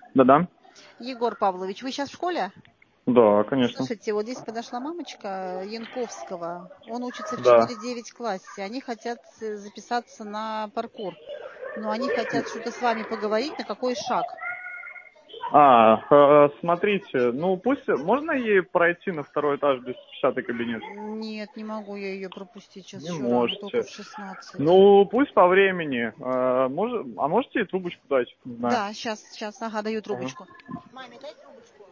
Да-да. Егор Павлович, вы сейчас в школе? Да, конечно. Слушайте, вот здесь подошла мамочка Янковского. Он учится в Да. 4-9 классе. Они хотят записаться на паркур. Но они хотят что-то с вами поговорить, на какой шаг. Смотрите, ну пусть... Можно ей пройти на второй этаж без 50-й кабинет? Нет, не могу я ее пропустить. Сейчас Не еще рано, только можете. в 16. Ну, пусть по времени. Можете ей трубочку дать? Не знаю. Да, сейчас, ага, даю Ага. трубочку. Маме, дай трубочку.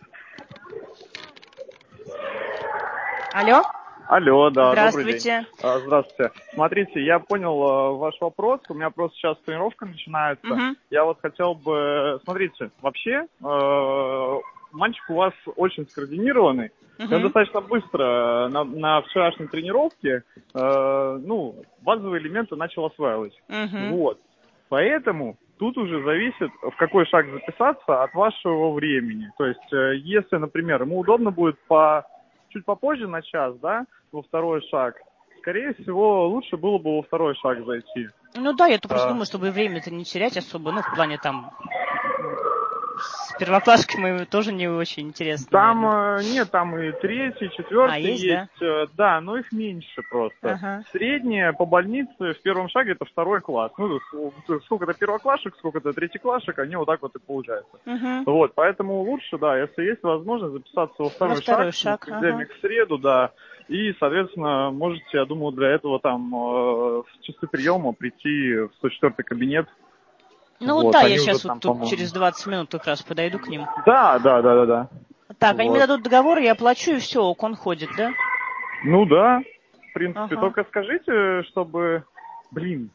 Алло? Алло, да, добрый день. Здравствуйте. Здравствуйте. Смотрите, я понял ваш вопрос. У меня просто сейчас тренировка начинается. Угу. Я вот хотел бы... Смотрите, вообще, мальчик у вас очень скоординированный. Он Угу. достаточно быстро на вчерашней тренировке, базовые элементы начал осваивать. Угу. Вот. Поэтому тут уже зависит, в какой шаг записаться от вашего времени. То есть, если, например, ему удобно будет чуть попозже на час, да, во второй шаг, скорее всего, лучше было бы во второй шаг зайти. Ну да, я-то просто думаю, чтобы время-то не терять особо, ну, в плане там с первоклашками тоже не очень интересно, Там, наверное. нет, там и третий, четвертый Есть, да? Да, но их меньше просто. Ага. Среднее по больнице в первом шаге это второй класс. Ну, сколько-то первоклашек, сколько-то третьеклашек, они вот так вот и получаются. Угу. Вот, поэтому лучше, да, если есть возможность записаться во На второй второй шаг, в шаг, понедельник, ага. в среду, да, и, соответственно, можете, я думаю, для этого там в часы приема прийти в 104-й кабинет. Ну Вот, да, я они уже сейчас вот там, тут по-моему. через 20 минут как раз подойду к ним. Да. Так, они мне Вот. дадут договор, я оплачу, и все, он ходит, да? Ну да, в принципе. Ага. Только скажите, чтобы... Блин.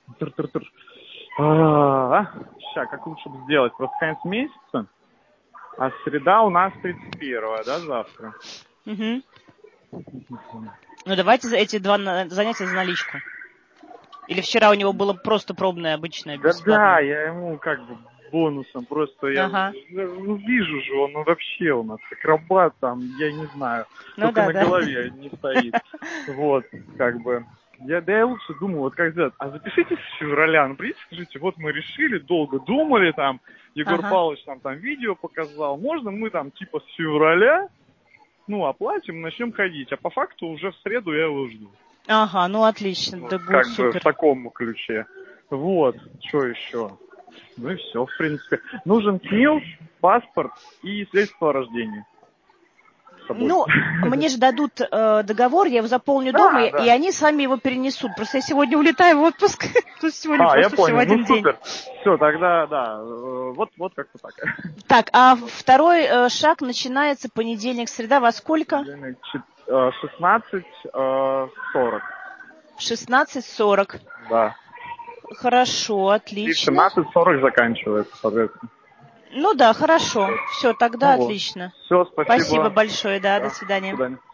Сейчас, как лучше бы сделать? Просто конец месяца, а среда у нас 31-го, да, завтра? Угу. Ну давайте эти два занятия за наличку. Или вчера у него было просто пробное, обычное, Да, бесплатное? я ему как бы бонусом, просто я Ага. вижу же, он вообще у нас акробат там, я не знаю, Ну только да, на да. голове не стоит. Вот, как бы. Я лучше думаю, вот как сделать, а запишитесь с февраля, ну придите, скажите, вот мы решили, долго думали, там, Егор Ага. Павлович нам там видео показал, можно мы там типа с февраля, оплатим, начнем ходить, а по факту уже в среду я его жду. Ага, ну отлично, Вот, да будет как бы в супер. таком ключе. Вот, что еще? Ну и все, в принципе. Нужен КНИЛ, паспорт и свидетельство о рождении. С собой. Ну, мне же дадут договор, я его заполню дома, Да, и да. они сами его перенесут. Просто я сегодня улетаю в отпуск, то есть сегодня Я просто всего понял. Ну один день. супер. Все, тогда, да. Вот как-то так. Так, а второй шаг начинается понедельник, среда во сколько? 16:40. В 16:40. Да. Хорошо, И в отлично. 17:40 заканчивается, соответственно. Ну да, хорошо. Все, тогда Ну вот. отлично. Все, Спасибо спасибо. большое, да, до Да, до свидания. свидания.